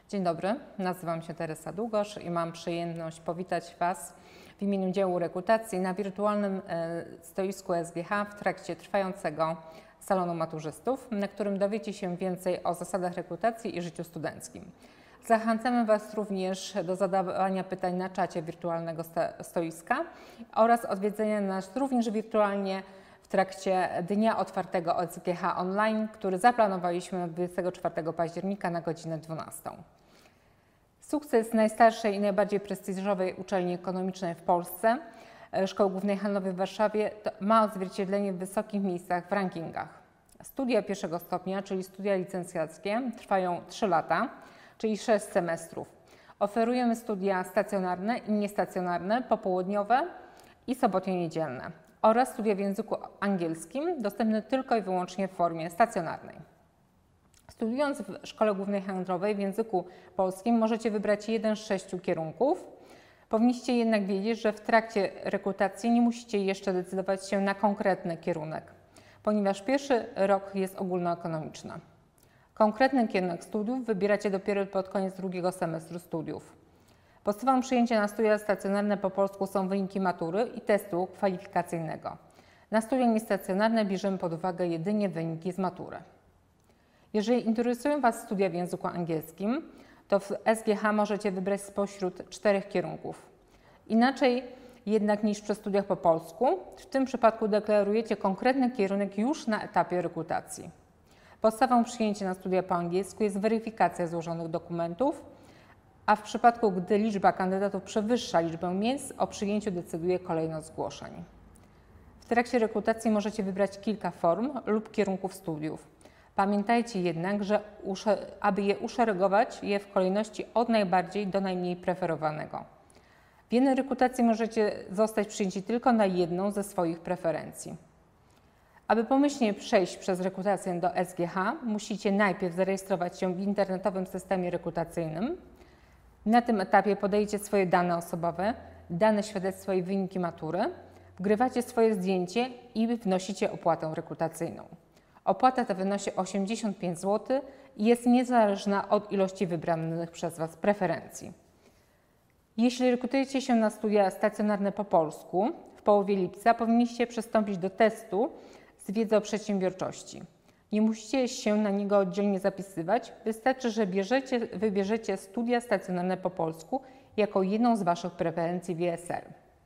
Dzień dobry, nazywam się Teresa Długosz i mam przyjemność powitać Was w imieniu działu rekrutacji na wirtualnym stoisku SGH w trakcie trwającego salonu maturzystów, na którym dowiecie się więcej o zasadach rekrutacji i życiu studenckim. Zachęcamy Was również do zadawania pytań na czacie wirtualnego stoiska oraz odwiedzenia nas również wirtualnie w trakcie Dnia Otwartego SGH Online, który zaplanowaliśmy na 24 października na godzinę 12. Sukces najstarszej i najbardziej prestiżowej uczelni ekonomicznej w Polsce, Szkoły Głównej Handlowej w Warszawie, ma odzwierciedlenie w wysokich miejscach w rankingach. Studia pierwszego stopnia, czyli studia licencjackie, trwają 3 lata, czyli 6 semestrów. Oferujemy studia stacjonarne i niestacjonarne, popołudniowe i sobotnio-niedzielne oraz studia w języku angielskim, dostępne tylko i wyłącznie w formie stacjonarnej. Studiując w Szkole Głównej Handlowej w języku polskim możecie wybrać jeden z 6 kierunków. Powinniście jednak wiedzieć, że w trakcie rekrutacji nie musicie jeszcze decydować się na konkretny kierunek, ponieważ pierwszy rok jest ogólnoekonomiczny. Konkretny kierunek studiów wybieracie dopiero pod koniec drugiego semestru studiów. Podstawą przyjęcia na studia stacjonarne po polsku są wyniki matury i testu kwalifikacyjnego. Na studia niestacjonarne bierzemy pod uwagę jedynie wyniki z matury. Jeżeli interesują Was studia w języku angielskim, to w SGH możecie wybrać spośród 4 kierunków. Inaczej jednak niż przy studiach po polsku, w tym przypadku deklarujecie konkretny kierunek już na etapie rekrutacji. Podstawą przyjęcia na studia po angielsku jest weryfikacja złożonych dokumentów, a w przypadku, gdy liczba kandydatów przewyższa liczbę miejsc, o przyjęciu decyduje kolejność zgłoszeń. W trakcie rekrutacji możecie wybrać kilka form lub kierunków studiów. Pamiętajcie jednak, że aby je uszeregować w kolejności od najbardziej do najmniej preferowanego. W jednej rekrutacji możecie zostać przyjęci tylko na jedną ze swoich preferencji. Aby pomyślnie przejść przez rekrutację do SGH, musicie najpierw zarejestrować się w internetowym systemie rekrutacyjnym. Na tym etapie podajecie swoje dane osobowe, dane świadectwa i wyniki matury, wgrywacie swoje zdjęcie i wnosicie opłatę rekrutacyjną. Opłata ta wynosi 85 zł i jest niezależna od ilości wybranych przez Was preferencji. Jeśli rekrutujecie się na studia stacjonarne po polsku, w połowie lipca powinniście przystąpić do testu z wiedzy o przedsiębiorczości. Nie musicie się na niego oddzielnie zapisywać, wystarczy, że wybierzecie studia stacjonarne po polsku jako jedną z Waszych preferencji w ESR.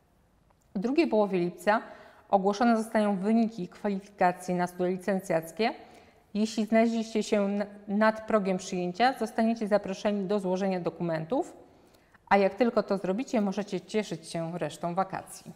W drugiej połowie lipca ogłoszone zostają wyniki kwalifikacji na studia licencjackie. Jeśli znaleźliście się nad progiem przyjęcia, zostaniecie zaproszeni do złożenia dokumentów, a jak tylko to zrobicie, możecie cieszyć się resztą wakacji.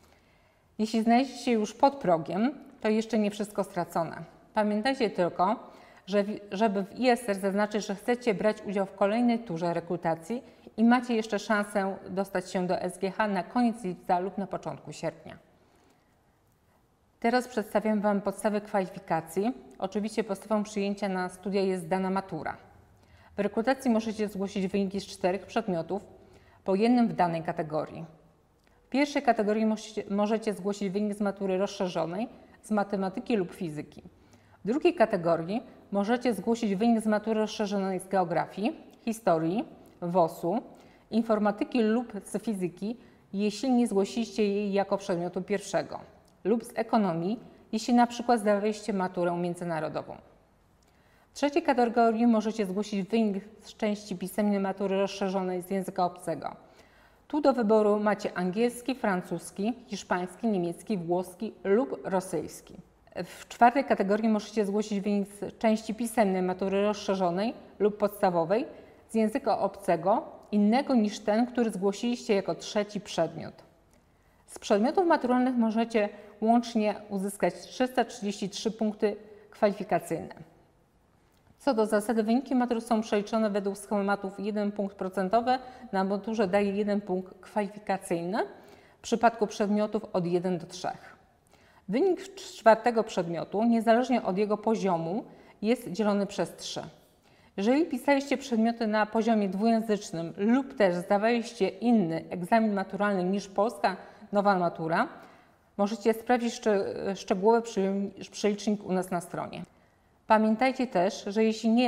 Jeśli znaleźliście się już pod progiem, to jeszcze nie wszystko stracone. Pamiętajcie tylko, żeby w ISR zaznaczyć, że chcecie brać udział w kolejnej turze rekrutacji i macie jeszcze szansę dostać się do SGH na koniec lipca lub na początku sierpnia. Teraz przedstawiam Wam podstawy kwalifikacji. Oczywiście podstawą przyjęcia na studia jest dana matura. W rekrutacji możecie zgłosić wyniki z 4 przedmiotów, po jednym w danej kategorii. W pierwszej kategorii możecie zgłosić wynik z matury rozszerzonej z matematyki lub fizyki. W drugiej kategorii możecie zgłosić wynik z matury rozszerzonej z geografii, historii, WOS-u, informatyki lub z fizyki, jeśli nie zgłosiliście jej jako przedmiotu pierwszego, lub z ekonomii, jeśli na przykład zdawaliście maturę międzynarodową. W trzeciej kategorii możecie zgłosić wynik z części pisemnej matury rozszerzonej z języka obcego. Tu do wyboru macie angielski, francuski, hiszpański, niemiecki, włoski lub rosyjski. W czwartej kategorii możecie zgłosić wynik z części pisemnej matury rozszerzonej lub podstawowej z języka obcego innego niż ten, który zgłosiliście jako trzeci przedmiot. Z przedmiotów maturalnych możecie łącznie uzyskać 333 punkty kwalifikacyjne. Co do zasady, wyniki matury są przeliczone według schematów 1 punkt procentowy na maturze daje 1 punkt kwalifikacyjny w przypadku przedmiotów od 1 do 3. Wynik czwartego przedmiotu, niezależnie od jego poziomu, jest dzielony przez 3. Jeżeli pisaliście przedmioty na poziomie dwujęzycznym lub też zdawaliście inny egzamin maturalny niż polska nowa matura, możecie sprawdzić szczegółowy przelicznik u nas na stronie. Pamiętajcie też, że jeśli nie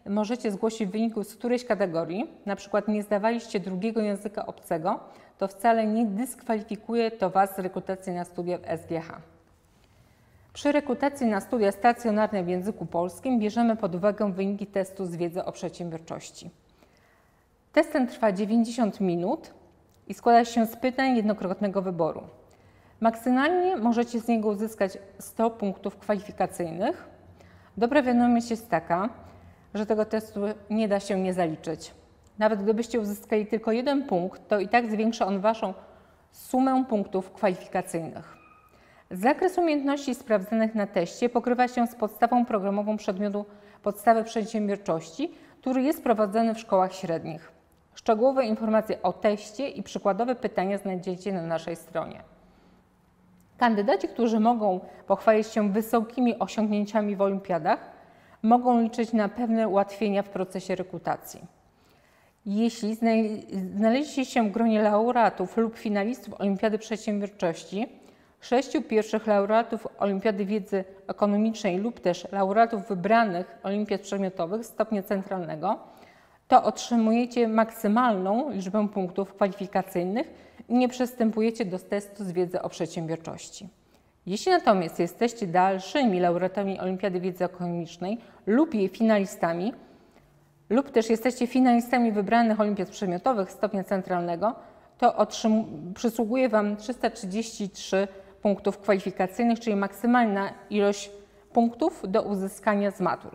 możecie zgłosić w wyniku z którejś kategorii, na przykład nie zdawaliście drugiego języka obcego, to wcale nie dyskwalifikuje to Was z rekrutacji na studia w SGH. Przy rekrutacji na studia stacjonarne w języku polskim bierzemy pod uwagę wyniki testu z wiedzy o przedsiębiorczości. Test ten trwa 90 minut i składa się z pytań jednokrotnego wyboru. Maksymalnie możecie z niego uzyskać 100 punktów kwalifikacyjnych. Dobra wiadomość jest taka, że tego testu nie da się nie zaliczyć. Nawet gdybyście uzyskali tylko 1 punkt, to i tak zwiększa on Waszą sumę punktów kwalifikacyjnych. Zakres umiejętności sprawdzanych na teście pokrywa się z podstawą programową przedmiotu podstawy przedsiębiorczości, który jest prowadzony w szkołach średnich. Szczegółowe informacje o teście i przykładowe pytania znajdziecie na naszej stronie. Kandydaci, którzy mogą pochwalić się wysokimi osiągnięciami w olimpiadach, mogą liczyć na pewne ułatwienia w procesie rekrutacji. Jeśli znaleźliście się w gronie laureatów lub finalistów Olimpiady Przedsiębiorczości, 6 pierwszych laureatów Olimpiady Wiedzy Ekonomicznej lub też laureatów wybranych olimpiad przedmiotowych stopnia centralnego, to otrzymujecie maksymalną liczbę punktów kwalifikacyjnych i nie przystępujecie do testu z wiedzy o przedsiębiorczości. Jeśli natomiast jesteście dalszymi laureatami Olimpiady Wiedzy Ekonomicznej lub jej finalistami, lub też jesteście finalistami wybranych olimpiad przedmiotowych stopnia centralnego, to przysługuje Wam 333 punktów kwalifikacyjnych, czyli maksymalna ilość punktów do uzyskania z matur.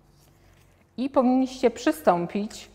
I powinniście przystąpić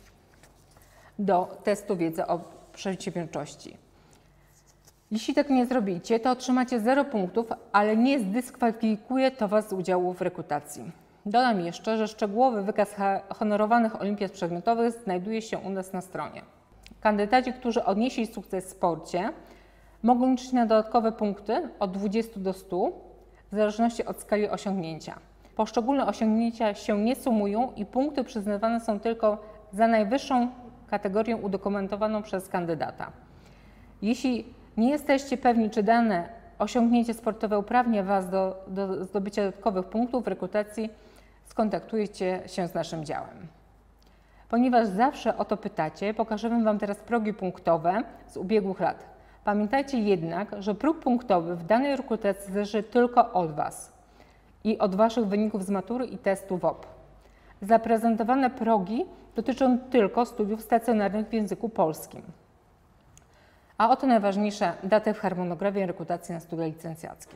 do testu wiedzy o przedsiębiorczości. Jeśli tak nie zrobicie, to otrzymacie 0 punktów, ale nie zdyskwalifikuje to Was z udziału w rekrutacji. Dodam jeszcze, że szczegółowy wykaz honorowanych olimpiad przedmiotowych znajduje się u nas na stronie. Kandydaci, którzy odnieśli sukces w sporcie, mogą liczyć na dodatkowe punkty od 20 do 100 w zależności od skali osiągnięcia. Poszczególne osiągnięcia się nie sumują i punkty przyznawane są tylko za najwyższą kategorię udokumentowaną przez kandydata. Jeśli nie jesteście pewni, czy dane osiągnięcie sportowe uprawnia Was do zdobycia dodatkowych punktów w rekrutacji, skontaktujcie się z naszym działem. Ponieważ zawsze o to pytacie, pokażemy Wam teraz progi punktowe z ubiegłych lat. Pamiętajcie jednak, że próg punktowy w danej rekrutacji zależy tylko od Was i od Waszych wyników z matury i testu WOP. Zaprezentowane progi dotyczą tylko studiów stacjonarnych w języku polskim. A oto najważniejsze daty w harmonogramie rekrutacji na studia licencjackie.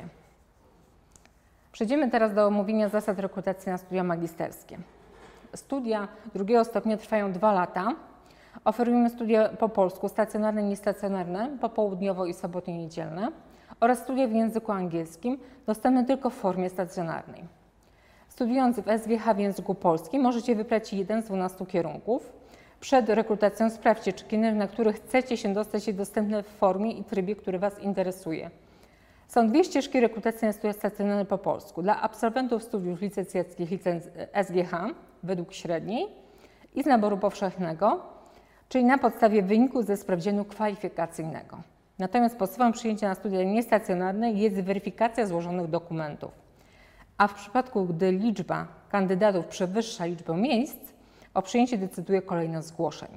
Przejdziemy teraz do omówienia zasad rekrutacji na studia magisterskie. Studia drugiego stopnia trwają 2 lata. Oferujemy studia po polsku, stacjonarne i niestacjonarne, popołudniowo i sobotnie niedzielne oraz studia w języku angielskim, dostępne tylko w formie stacjonarnej. Studiując w SGH w języku polskim możecie wybrać jeden z 12 kierunków. Przed rekrutacją sprawdźcie, czy kierunek, na który chcecie się dostać, jest dostępny w formie i trybie, który Was interesuje. Są 2 ścieżki rekrutacji na studia stacjonarne po polsku. Dla absolwentów studiów licencjackich SGH według średniej i z naboru powszechnego, czyli na podstawie wyniku ze sprawdzianu kwalifikacyjnego. Natomiast podstawą przyjęcia na studia niestacjonarne jest weryfikacja złożonych dokumentów. A w przypadku, gdy liczba kandydatów przewyższa liczbę miejsc, o przyjęciu decyduje kolejność zgłoszeń.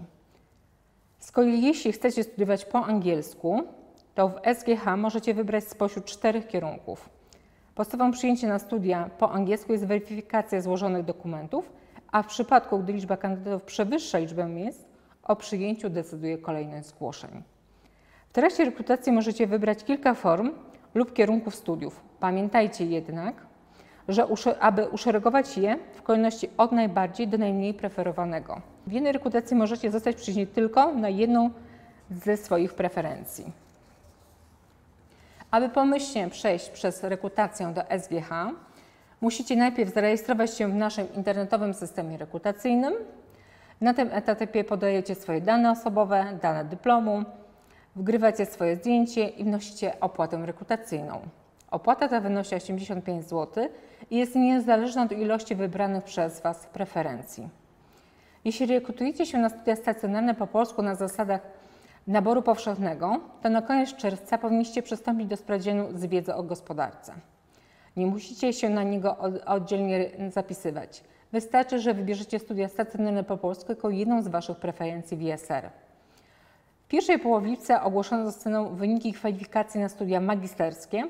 Z kolei jeśli chcecie studiować po angielsku, to w SGH możecie wybrać spośród 4 kierunków. Podstawą przyjęcia na studia po angielsku jest weryfikacja złożonych dokumentów, a w przypadku, gdy liczba kandydatów przewyższa liczbę miejsc, o przyjęciu decyduje kolejność zgłoszeń. W trakcie rekrutacji możecie wybrać kilka form lub kierunków studiów. Pamiętajcie jednak, że aby uszeregować je w kolejności od najbardziej do najmniej preferowanego. W jednej rekrutacji możecie zostać przyjęci tylko na jedną ze swoich preferencji. Aby pomyślnie przejść przez rekrutację do SGH, musicie najpierw zarejestrować się w naszym internetowym systemie rekrutacyjnym. Na tym etapie podajecie swoje dane osobowe, dane dyplomu, wgrywacie swoje zdjęcie i wnosicie opłatę rekrutacyjną. Opłata ta wynosi 85 zł i jest niezależna od ilości wybranych przez Was preferencji. Jeśli rekrutujecie się na studia stacjonarne po polsku na zasadach naboru powszechnego, to na koniec czerwca powinniście przystąpić do sprawdzianu z wiedzy o gospodarce. Nie musicie się na niego oddzielnie zapisywać. Wystarczy, że wybierzecie studia stacjonarne po polsku jako jedną z Waszych preferencji w ISR. W pierwszej połowicy ogłoszone zostaną wyniki kwalifikacji na studia magisterskie.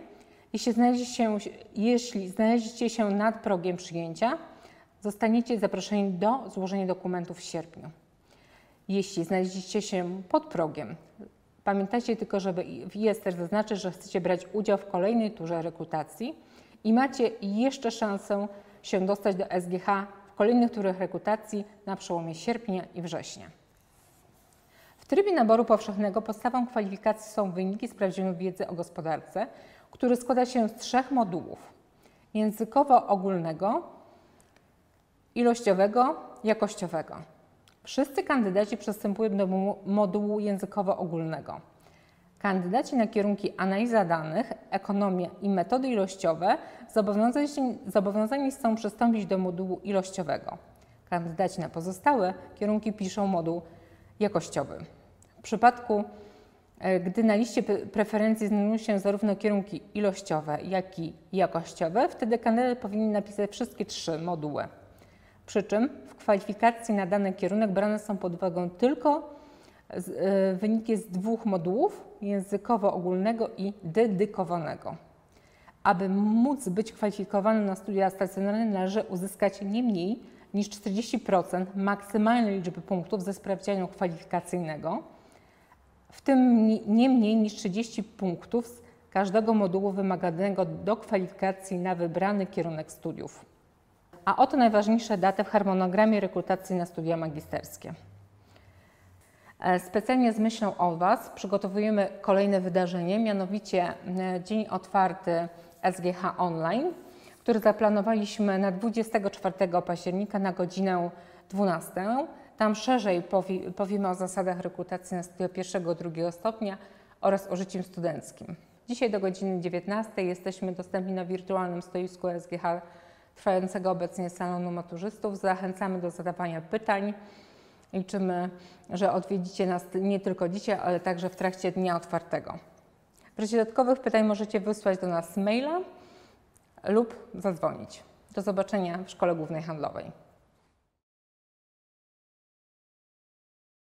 Jeśli znaleźliście się nad progiem przyjęcia, zostaniecie zaproszeni do złożenia dokumentów w sierpniu. Jeśli znaleźliście się pod progiem, pamiętajcie tylko, żeby w ISR zaznaczyć, że chcecie brać udział w kolejnej turze rekrutacji i macie jeszcze szansę się dostać do SGH w kolejnych turach rekrutacji na przełomie sierpnia i września. W trybie naboru powszechnego podstawą kwalifikacji są wyniki sprawdzianu wiedzy o gospodarce, który składa się z 3 modułów: językowo-ogólnego, ilościowego, jakościowego. Wszyscy kandydaci przystępują do modułu językowo-ogólnego. Kandydaci na kierunki analiza danych, ekonomia i metody ilościowe zobowiązani są przystąpić do modułu ilościowego. Kandydaci na pozostałe kierunki piszą moduł jakościowy. W przypadku, gdy na liście preferencji znajdują się zarówno kierunki ilościowe, jak i jakościowe, wtedy kandydat powinien napisać wszystkie 3 moduły. Przy czym w kwalifikacji na dany kierunek brane są pod uwagę tylko wyniki z 2 modułów, językowo-ogólnego i dedykowanego. Aby móc być kwalifikowanym na studia stacjonarne, należy uzyskać nie mniej niż 40% maksymalnej liczby punktów ze sprawdzianu kwalifikacyjnego, w tym nie mniej niż 30 punktów z każdego modułu wymaganego do kwalifikacji na wybrany kierunek studiów. A oto najważniejsze daty w harmonogramie rekrutacji na studia magisterskie. Specjalnie z myślą o Was przygotowujemy kolejne wydarzenie, mianowicie Dzień Otwarty SGH Online, który zaplanowaliśmy na 24 października na godzinę 12. Tam szerzej powiemy o zasadach rekrutacji na studia 1-2 stopnia oraz o życiu studenckim. Dzisiaj do godziny 19 jesteśmy dostępni na wirtualnym stoisku SGH trwającego obecnie salonu maturzystów. Zachęcamy do zadawania pytań. Liczymy, że odwiedzicie nas nie tylko dzisiaj, ale także w trakcie dnia otwartego. W razie dodatkowych pytań możecie wysłać do nas maila lub zadzwonić. Do zobaczenia w Szkole Głównej Handlowej.